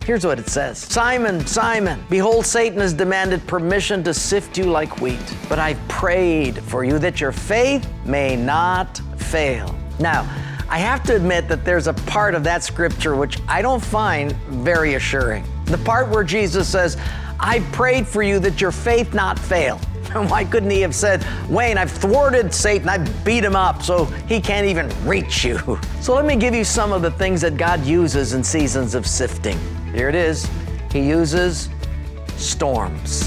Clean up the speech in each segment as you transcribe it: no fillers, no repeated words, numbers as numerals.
Here's what it says. Simon, Simon, behold, Satan has demanded permission to sift you like wheat, but I've prayed for you that your faith may not fail. Now, I have to admit that there's a part of that scripture which I don't find very assuring. The part where Jesus says, I prayed for you that your faith not fail. Why couldn't he have said, Wayne, I've thwarted Satan, I've beat him up so he can't even reach you. So let me give you some of the things that God uses in seasons of sifting. Here it is. He uses storms.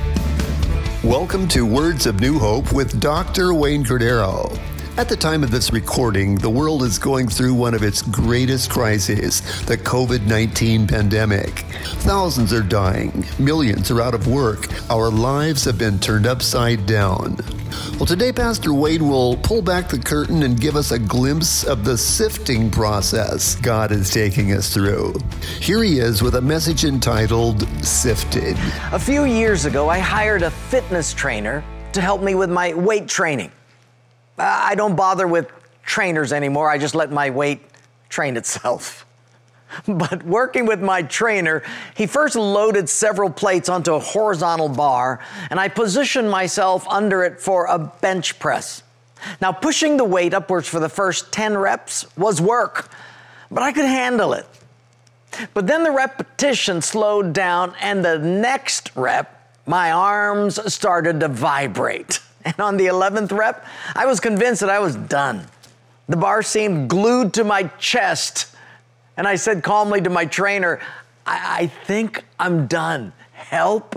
Welcome to Words of New Hope with Dr. Wayne Cordeiro. At the time of this recording, the world is going through one of its greatest crises, the COVID-19 pandemic. Thousands are dying. Millions are out of work. Our lives have been turned upside down. Well, today, Pastor Wayne will pull back the curtain and give us a glimpse of the sifting process God is taking us through. Here he is with a message entitled, Sifted. A few years ago, I hired a fitness trainer to help me with my weight training. I don't bother with trainers anymore. I just let my weight train itself. But working with my trainer, he first loaded several plates onto a horizontal bar, and I positioned myself under it for a bench press. Now, pushing the weight upwards for the first 10 reps was work, but I could handle it. But then the repetition slowed down, and the next rep, my arms started to vibrate. And on the 11th rep, I was convinced that I was done. The bar seemed glued to my chest. And I said calmly to my trainer, I think I'm done. Help?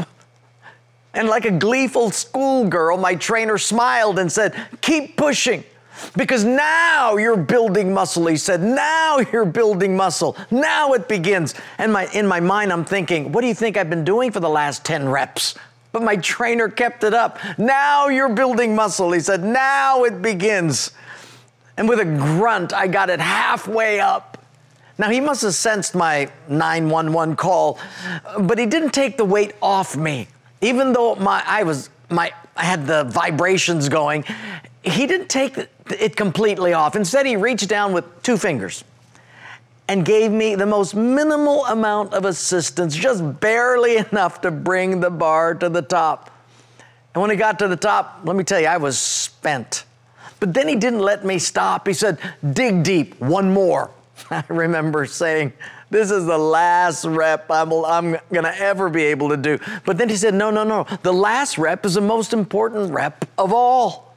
And like a gleeful schoolgirl, my trainer smiled and said, keep pushing. Because now you're building muscle, he said. Now you're building muscle. Now it begins. And in my mind, I'm thinking, what do you think I've been doing for the last 10 reps? But my trainer kept it up. Now you're building muscle, he said. Now it begins. And with a grunt, I got it halfway up. Now, he must have sensed my 911 call, but he didn't take the weight off me. Even though I had the vibrations going, he didn't take it completely off. Instead, he reached down with 2 fingers and gave me the most minimal amount of assistance, just barely enough to bring the bar to the top. And when he got to the top, let me tell you, I was spent. But then he didn't let me stop. He said, dig deep, one more. I remember saying, this is the last rep I'm going to ever be able to do. But then he said, no. The last rep is the most important rep of all.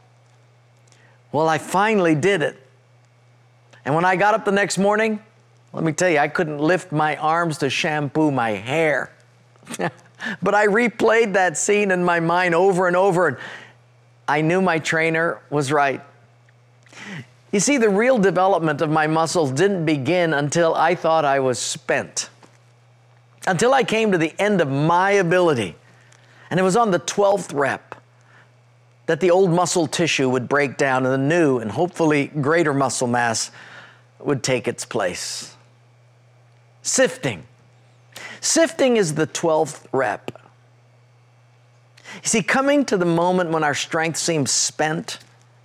Well, I finally did it. And when I got up the next morning, let me tell you, I couldn't lift my arms to shampoo my hair. But I replayed that scene in my mind over and over, and I knew my trainer was right. You see, the real development of my muscles didn't begin until I thought I was spent. Until I came to the end of my ability. And it was on the 12th rep that the old muscle tissue would break down and the new and hopefully greater muscle mass would take its place. Sifting. Sifting is the 12th rep. You see, coming to the moment when our strength seems spent,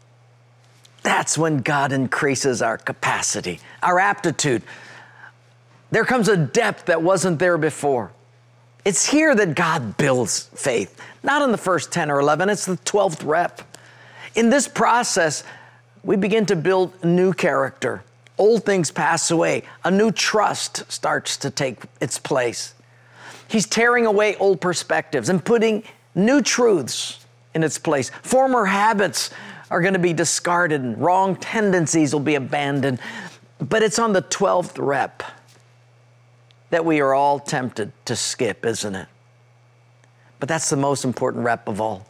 that's when God increases our capacity, our aptitude. There comes a depth that wasn't there before. It's here that God builds faith, not in the first 10 or 11, it's the 12th rep. In this process, we begin to build new character. Old things pass away. A new trust starts to take its place. He's tearing away old perspectives and putting new truths in its place. Former habits are going to be discarded and wrong tendencies will be abandoned. But it's on the 12th rep that we are all tempted to skip, isn't it? But that's the most important rep of all.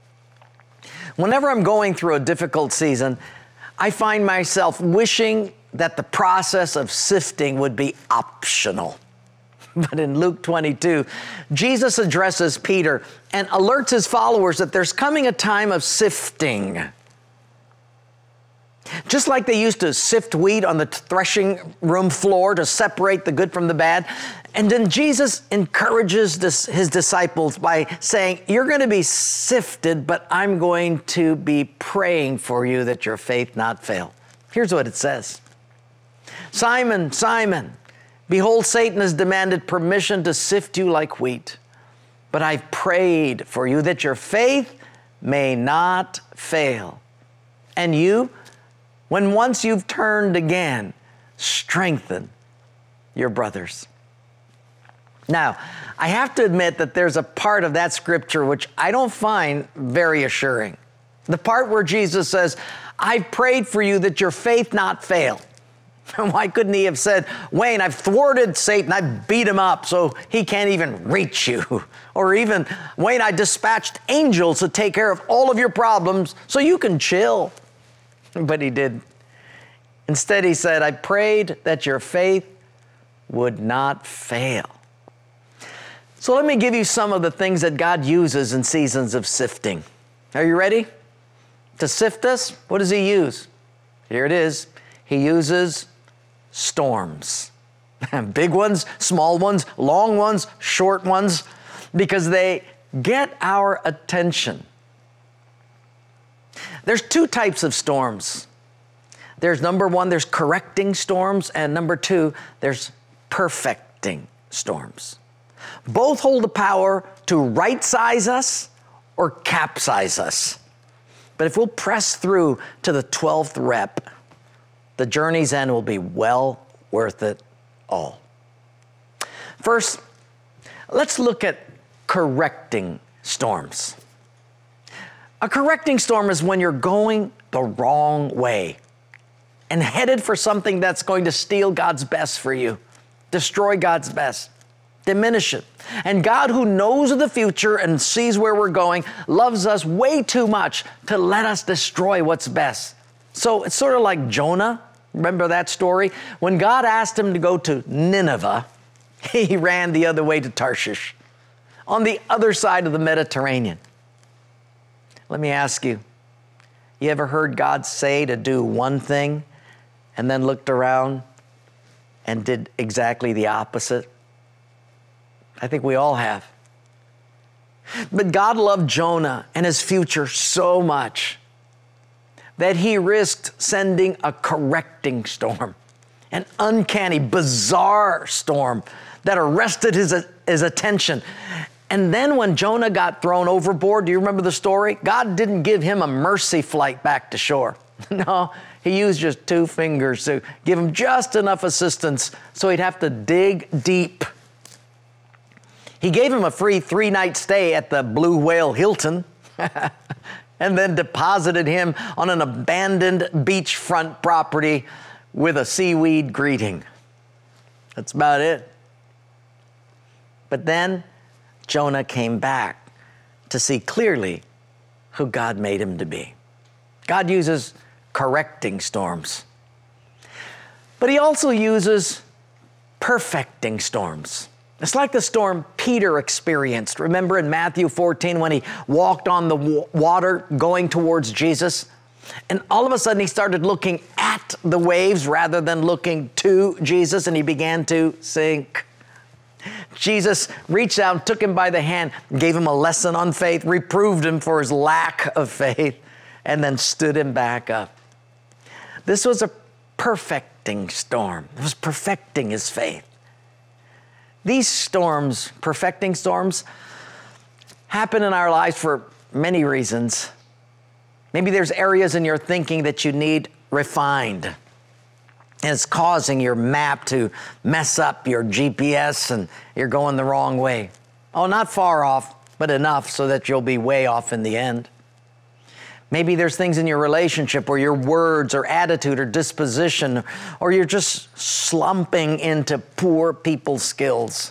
Whenever I'm going through a difficult season, I find myself wishing that the process of sifting would be optional. But in Luke 22, Jesus addresses Peter and alerts his followers that there's coming a time of sifting. Just like they used to sift wheat on the threshing room floor to separate the good from the bad. And then Jesus encourages his disciples by saying, you're going to be sifted, but I'm going to be praying for you that your faith not fail. Here's what it says. Simon, Simon, Behold, Satan has demanded permission to sift you like wheat. But I've prayed for you that your faith may not fail. And you, when once you've turned again, strengthen your brothers. Now, I have to admit that there's a part of that scripture which I don't find very assuring. The part where Jesus says, I've prayed for you that your faith not fail. Why couldn't he have said, Wayne, I've thwarted Satan, I've beat him up so he can't even reach you? Or even, Wayne, I dispatched angels to take care of all of your problems so you can chill. But he didn't. Instead, he said, I prayed that your faith would not fail. So let me give you some of the things that God uses in seasons of sifting. Are you ready? To sift us, what does he use? Here it is. He uses storms. Big ones, small ones, long ones, short ones, because they get our attention. There's two types of storms. There's number one, there's correcting storms, and number two, there's perfecting storms. Both hold the power to right-size us or capsize us. But if we'll press through to the 12th rep, the journey's end will be well worth it all. First, let's look at correcting storms. A correcting storm is when you're going the wrong way and headed for something that's going to steal God's best for you, destroy God's best, diminish it. And God, who knows of the future and sees where we're going, loves us way too much to let us destroy what's best. So it's sort of like Jonah. Remember that story? When God asked him to go to Nineveh, he ran the other way to Tarshish, on the other side of the Mediterranean. Let me ask you, you ever heard God say to do one thing and then looked around and did exactly the opposite? I think we all have. But God loved Jonah and his future so much that he risked sending a correcting storm, an uncanny, bizarre storm that arrested his attention. And then when Jonah got thrown overboard, do you remember the story? God didn't give him a mercy flight back to shore. No, he used just 2 fingers to give him just enough assistance so he'd have to dig deep. He gave him a free 3-night stay at the Blue Whale Hilton and then deposited him on an abandoned beachfront property with a seaweed greeting. That's about it. But then Jonah came back to see clearly who God made him to be. God uses correcting storms, but he also uses perfecting storms. It's like the storm Peter experienced. Remember in Matthew 14 when he walked on the water going towards Jesus? And all of a sudden he started looking at the waves rather than looking to Jesus, and he began to sink. Jesus reached out, took him by the hand, gave him a lesson on faith, reproved him for his lack of faith, and then stood him back up. This was a perfecting storm. It was perfecting his faith. These storms, perfecting storms, happen in our lives for many reasons. Maybe there's areas in your thinking that you need refined, and it's causing your map to mess up your GPS and you're going the wrong way. Oh, not far off, but enough so that you'll be way off in the end. Maybe there's things in your relationship or your words or attitude or disposition, or you're just slumping into poor people skills.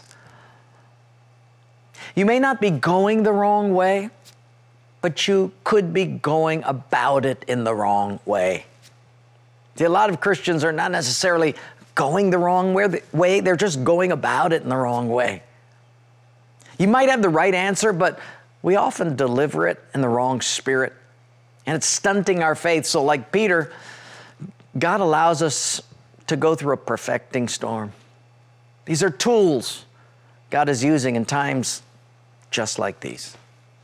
You may not be going the wrong way, but you could be going about it in the wrong way. See, a lot of Christians are not necessarily going the wrong way, they're just going about it in the wrong way. You might have the right answer, but we often deliver it in the wrong spirit. And it's stunting our faith. So like Peter, God allows us to go through a perfecting storm. These are tools God is using in times just like these.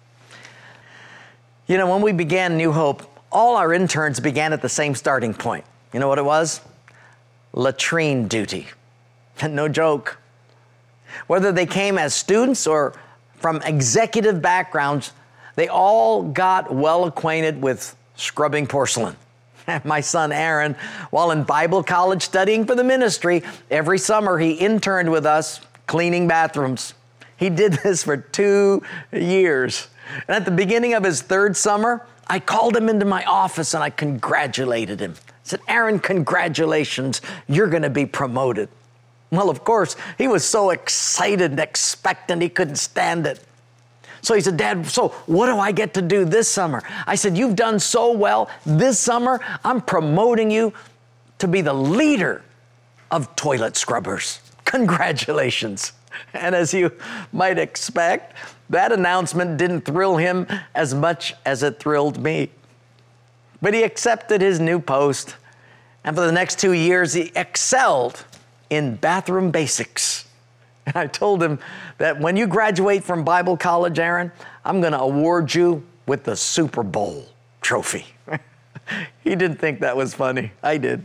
You know, when we began New Hope, all our interns began at the same starting point. You know what it was? Latrine duty. No joke. Whether they came as students or from executive backgrounds, they all got well acquainted with scrubbing porcelain. My son Aaron, while in Bible college studying for the ministry, every summer he interned with us cleaning bathrooms. He did this for 2 years. And at the beginning of his 3rd summer, I called him into my office and I congratulated him. I said, Aaron, congratulations, you're going to be promoted. Well, of course, he was so excited and expectant he couldn't stand it. So he said, Dad, so what do I get to do this summer? I said, you've done so well this summer, I'm promoting you to be the leader of toilet scrubbers. Congratulations. And as you might expect, that announcement didn't thrill him as much as it thrilled me. But he accepted his new post, and for the next 2 years, he excelled in bathroom basics. And I told him that when you graduate from Bible college, Aaron, I'm going to award you with the Super Bowl trophy. He didn't think that was funny. I did.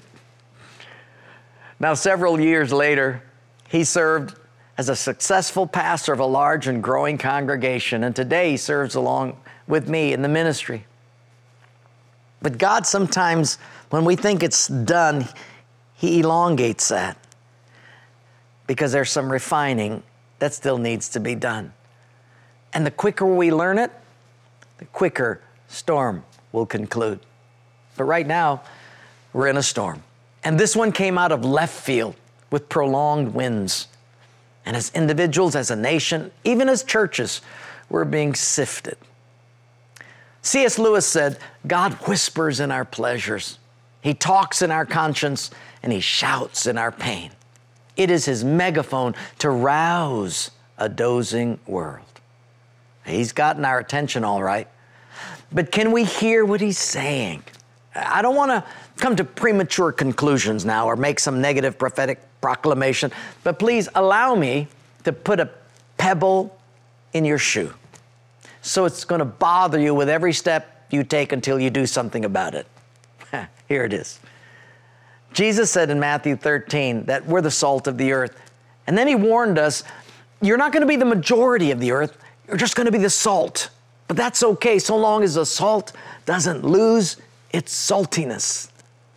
Now, several years later, he served as a successful pastor of a large and growing congregation, and today he serves along with me in the ministry. But God sometimes, when we think it's done, He elongates that, because there's some refining that still needs to be done. And the quicker we learn it, the quicker storm will conclude. But right now, we're in a storm. And this one came out of left field with prolonged winds. And as individuals, as a nation, even as churches, we're being sifted. C.S. Lewis said, God whispers in our pleasures. He talks in our conscience, and He shouts in our pain. It is His megaphone to rouse a dozing world. He's gotten our attention all right. But can we hear what He's saying? I don't want to come to premature conclusions now or make some negative prophetic proclamation, but please allow me to put a pebble in your shoe. So it's going to bother you with every step you take until you do something about it. Here it is. Jesus said in Matthew 13 that we're the salt of the earth. And then He warned us, you're not going to be the majority of the earth, you're just going to be the salt. But that's okay, so long as the salt doesn't lose its saltiness.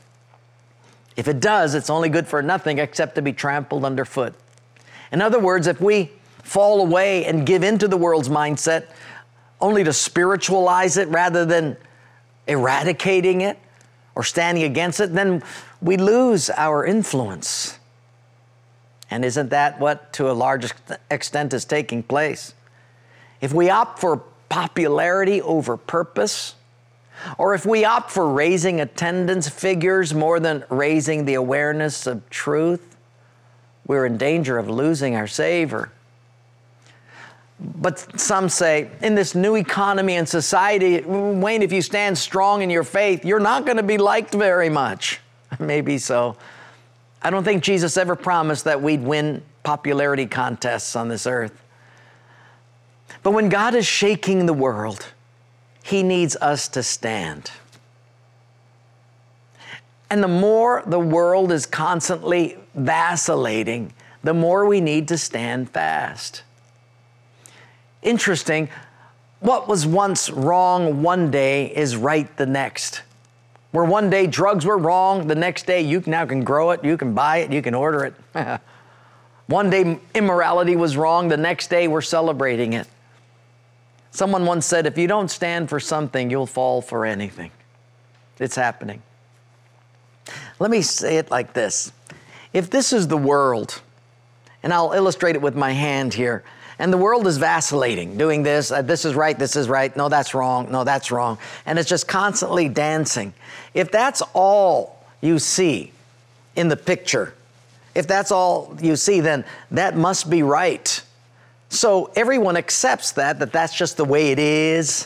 If it does, it's only good for nothing except to be trampled underfoot. In other words, if we fall away and give into the world's mindset only to spiritualize it rather than eradicating it or standing against it, then we lose our influence. And isn't that what, to a large extent, is taking place? If we opt for popularity over purpose, or if we opt for raising attendance figures more than raising the awareness of truth, we're in danger of losing our savor. But some say, in this new economy and society, Wayne, if you stand strong in your faith, you're not going to be liked very much. Maybe so. I don't think Jesus ever promised that we'd win popularity contests on this earth. But when God is shaking the world, He needs us to stand. And the more the world is constantly vacillating, the more we need to stand fast. Interesting, what was once wrong one day is right the next. Where one day drugs were wrong, the next day you now can grow it, you can buy it, you can order it. One day immorality was wrong, the next day we're celebrating it. Someone once said, if you don't stand for something, you'll fall for anything. It's happening. Let me say it like this. If this is the world, and I'll illustrate it with my hand here, and the world is vacillating, doing this, this is right, no, that's wrong, no, that's wrong. And it's just constantly dancing. If that's all you see in the picture, if that's all you see, then that must be right. So everyone accepts that that's just the way it is.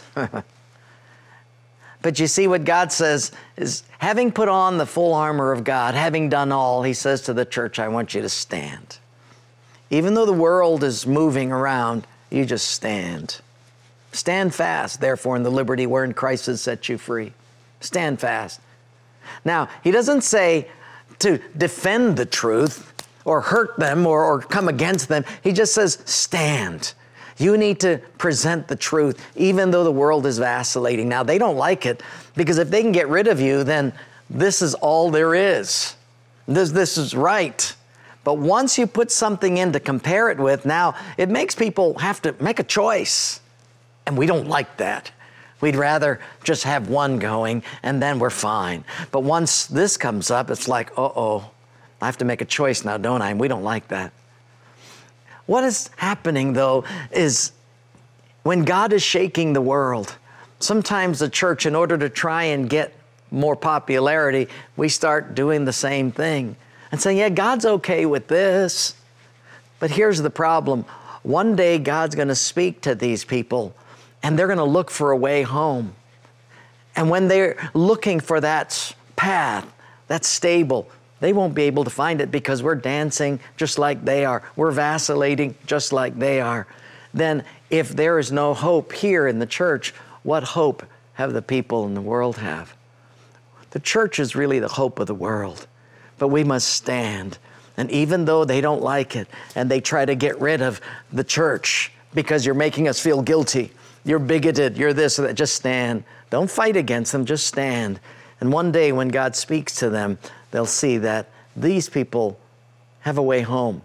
But you see what God says is, having put on the full armor of God, having done all, He says to the church, I want you to stand. Even though the world is moving around, you just stand. Stand fast, therefore, in the liberty wherein Christ has set you free. Stand fast. Now, He doesn't say to defend the truth or hurt them or come against them. He just says, stand. You need to present the truth, even though the world is vacillating. Now, they don't like it, because if they can get rid of you, then this is all there is. This is right. But once you put something in to compare it with, now it makes people have to make a choice. And we don't like that. We'd rather just have one going and then we're fine. But once this comes up, it's like, uh-oh, I have to make a choice now, don't I? And we don't like that. What is happening, though, is when God is shaking the world, sometimes the church, in order to try and get more popularity, we start doing the same thing and saying, yeah, God's okay with this. But here's the problem. One day God's going to speak to these people and they're going to look for a way home. And when they're looking for that path, that's stable, they won't be able to find it because we're dancing just like they are. We're vacillating just like they are. Then if there is no hope here in the church, what hope have the people in the world have? The church is really the hope of the world, but we must stand. And even though they don't like it and they try to get rid of the church because you're making us feel guilty, you're bigoted, you're this or that, just stand. Don't fight against them, just stand. And one day when God speaks to them, they'll see that these people have a way home.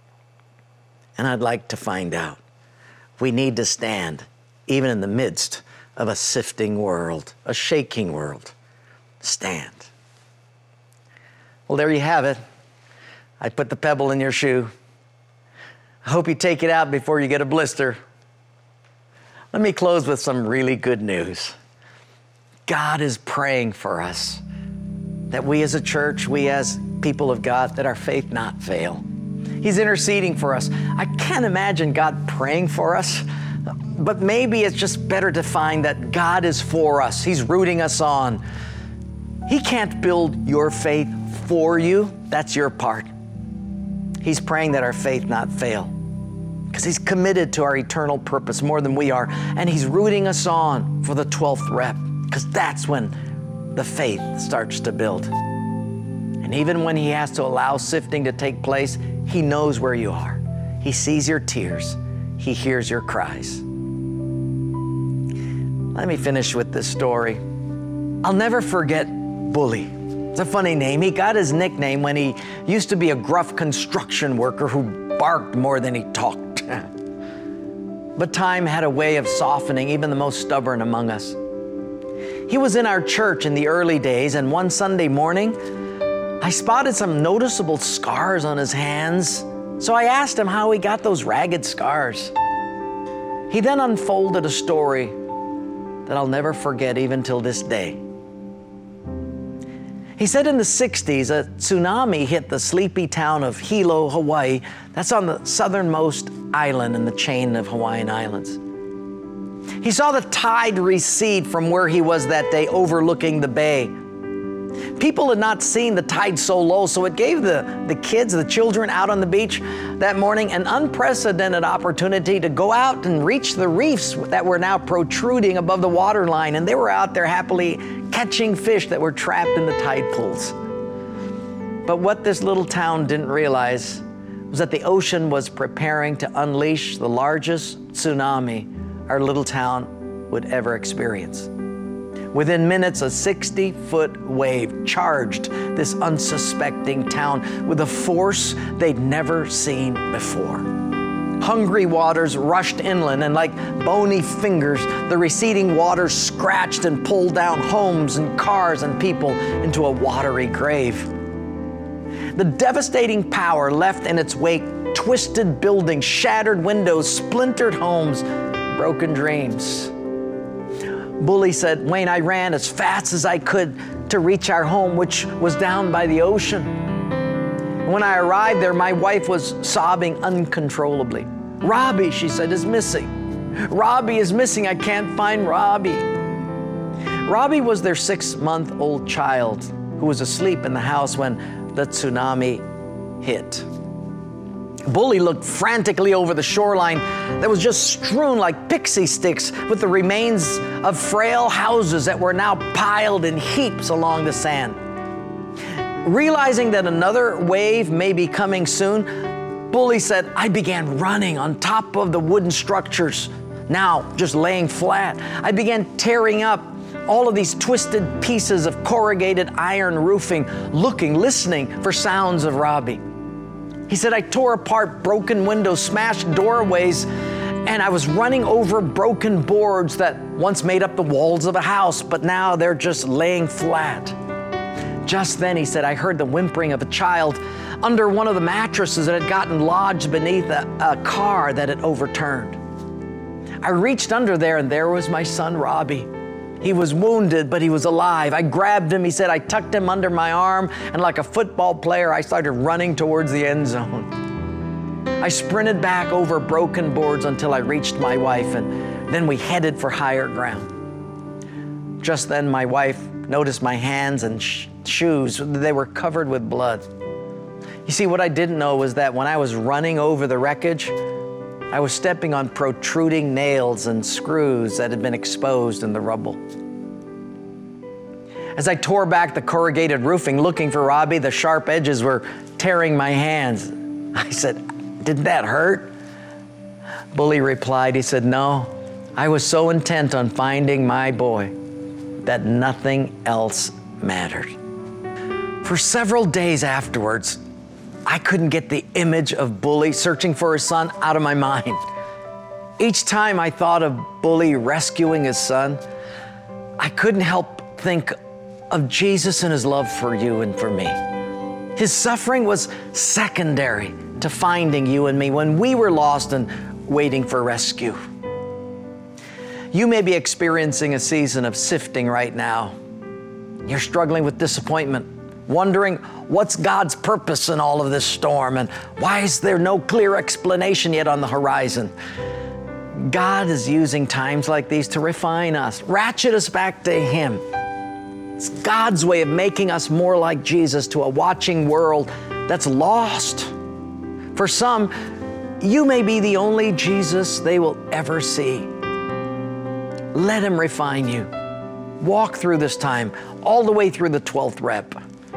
And I'd like to find out. We need to stand, even in the midst of a sifting world, a shaking world. Stand. Well, there you have it. I put the pebble in your shoe. I hope you take it out before you get a blister. Let me close with some really good news. God is praying for us, that we as a church, we as people of God, that our faith not fail. He's interceding for us. I can't imagine God praying for us, but maybe it's just better to find that God is for us. He's rooting us on. He can't build your faith for you. That's your part. He's praying that our faith not fail, because He's committed to our eternal purpose more than we are. And He's rooting us on for the 12th rep, because that's when the faith starts to build. And even when He has to allow sifting to take place, He knows where you are. He sees your tears. He hears your cries. Let me finish with this story. I'll never forget Bully. It's a funny name. He got his nickname when he used to be a gruff construction worker who barked more than he talked. But time had a way of softening even the most stubborn among us. He was in our church in the early days, and one Sunday morning, I spotted some noticeable scars on his hands. So I asked him how he got those ragged scars. He then unfolded a story that I'll never forget even till this day. He said in the 60s, a tsunami hit the sleepy town of Hilo, Hawaii. That's on the southernmost island in the chain of Hawaiian Islands. He saw the tide recede from where he was that day, overlooking the bay. People had not seen the tide so low, so it gave the kids, the children out on the beach that morning an unprecedented opportunity to go out and reach the reefs that were now protruding above the waterline, and they were out there happily catching fish that were trapped in the tide pools. But what this little town didn't realize was that the ocean was preparing to unleash the largest tsunami our little town would ever experience. Within minutes, a 60-foot wave charged this unsuspecting town with a force they'd never seen before. Hungry waters rushed inland, and like bony fingers, the receding waters scratched and pulled down homes and cars and people into a watery grave. The devastating power left in its wake twisted buildings, shattered windows, splintered homes, broken dreams. Bully said, Wayne, I ran as fast as I could to reach our home, which was down by the ocean. When I arrived there, my wife was sobbing uncontrollably. Robbie, she said, is missing. Robbie is missing. I can't find Robbie. Robbie was their 6-month-old child who was asleep in the house when the tsunami hit. Bully looked frantically over the shoreline that was just strewn like pixie sticks with the remains of frail houses that were now piled in heaps along the sand. Realizing that another wave may be coming soon, Bully said, I began running on top of the wooden structures, now just laying flat. I began tearing up all of these twisted pieces of corrugated iron roofing, listening for sounds of Robbie. He said, I tore apart broken windows, smashed doorways, and I was running over broken boards that once made up the walls of a house, but now they're just laying flat. Just then, he said, I heard the whimpering of a child under one of the mattresses that had gotten lodged beneath a car that had overturned. I reached under there, and there was my son, Robbie. He was wounded, but he was alive. I grabbed him. He said, I tucked him under my arm, and like a football player, I started running towards the end zone. I sprinted back over broken boards until I reached my wife, and then we headed for higher ground. Just then, my wife noticed my hands and shoes. They were covered with blood. You see, what I didn't know was that when I was running over the wreckage, I was stepping on protruding nails and screws that had been exposed in the rubble. As I tore back the corrugated roofing looking for Robbie, the sharp edges were tearing my hands. I said, didn't that hurt? Bully replied, he said, no, I was so intent on finding my boy that nothing else mattered. For several days afterwards, I couldn't get the image of Bully searching for his son out of my mind. Each time I thought of Bully rescuing his son, I couldn't help think of Jesus and his love for you and for me. His suffering was secondary to finding you and me when we were lost and waiting for rescue. You may be experiencing a season of sifting right now. You're struggling with disappointment, wondering what's God's purpose in all of this storm and why is there no clear explanation yet on the horizon. God is using times like these to refine us, ratchet us back to Him. It's God's way of making us more like Jesus to a watching world that's lost. For some, you may be the only Jesus they will ever see. Let Him refine you. Walk through this time, all the way through the 12th rep.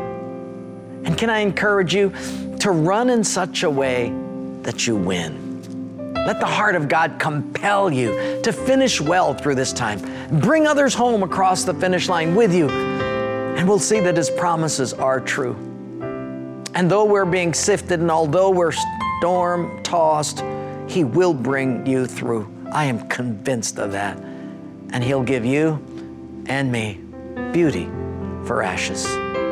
And can I encourage you to run in such a way that you win? Let the heart of God compel you to finish well through this time. Bring others home across the finish line with you, and we'll see that His promises are true. And though we're being sifted and although we're storm-tossed, He will bring you through. I am convinced of that. And He'll give you and me beauty for ashes.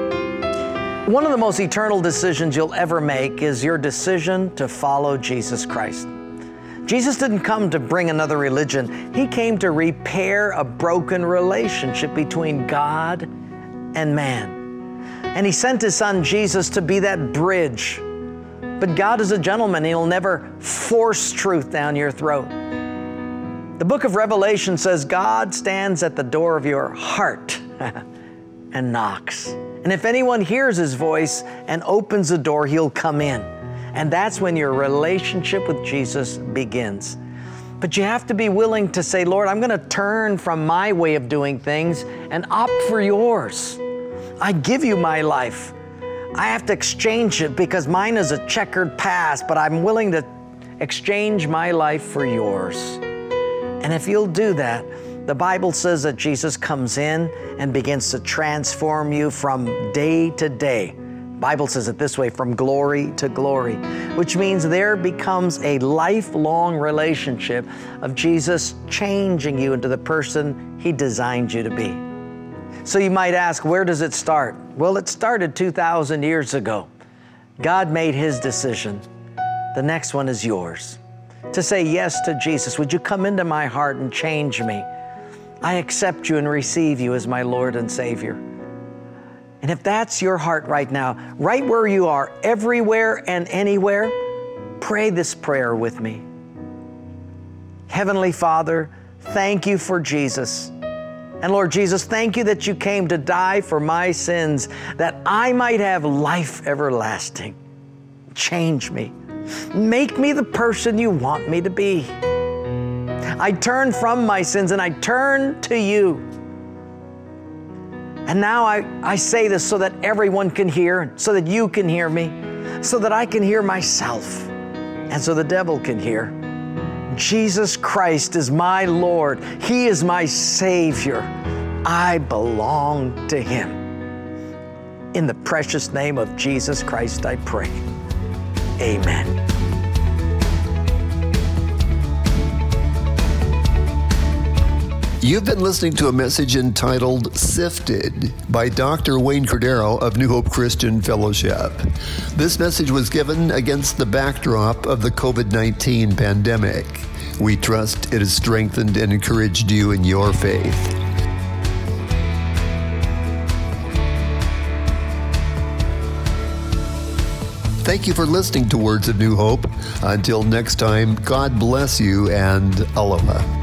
One of the most eternal decisions you'll ever make is your decision to follow Jesus Christ. Jesus didn't come to bring another religion. He came to repair a broken relationship between God and man. And He sent His Son Jesus to be that bridge. But God is a gentleman. He'll never force truth down your throat. The book of Revelation says God stands at the door of your heart and knocks. And if anyone hears His voice and opens the door, He'll come in. And that's when your relationship with Jesus begins. But you have to be willing to say, Lord, I'm going to turn from my way of doing things and opt for yours. I give you my life. I have to exchange it because mine is a checkered past, but I'm willing to exchange my life for yours. And if you'll do that, the Bible says that Jesus comes in and begins to transform you from day to day. The Bible says it this way, from glory to glory, which means there becomes a lifelong relationship of Jesus changing you into the person He designed you to be. So you might ask, where does it start? Well, it started 2,000 years ago. God made His decision. The next one is yours. To say yes to Jesus. Would you come into my heart and change me? I accept you and receive you as my Lord and Savior. And if that's your heart right now, right where you are, everywhere and anywhere, pray this prayer with me. Heavenly Father, thank you for Jesus. And Lord Jesus, thank you that you came to die for my sins, that I might have life everlasting. Change me. Make me the person you want me to be. I turn from my sins and I turn to you. And now I say this so that everyone can hear, so that you can hear me, so that I can hear myself, and so the devil can hear. Jesus Christ is my Lord. He is my Savior. I belong to Him. In the precious name of Jesus Christ, I pray. Amen. You've been listening to a message entitled Sifted by Dr. Wayne Cordeiro of New Hope Christian Fellowship. This message was given against the backdrop of the COVID-19 pandemic. We trust it has strengthened and encouraged you in your faith. Thank you for listening to Words of New Hope. Until next time, God bless you and aloha.